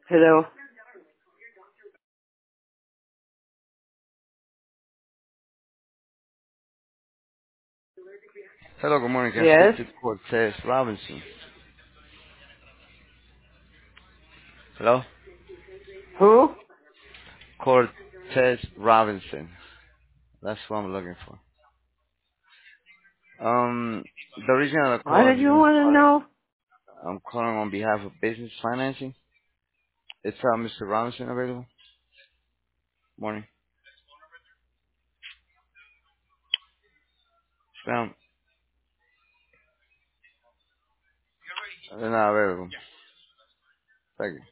Hello. Hello, good morning. Can I Yes. speak to Cortez Robinson? Hello? Who? Cortez Robinson. That's what I'm looking for. The reason I What call did is you because want to know? I'm calling on behalf of business financing. It's Mr. Robinson available? Morning. Ma'am, they're not available. Thank you.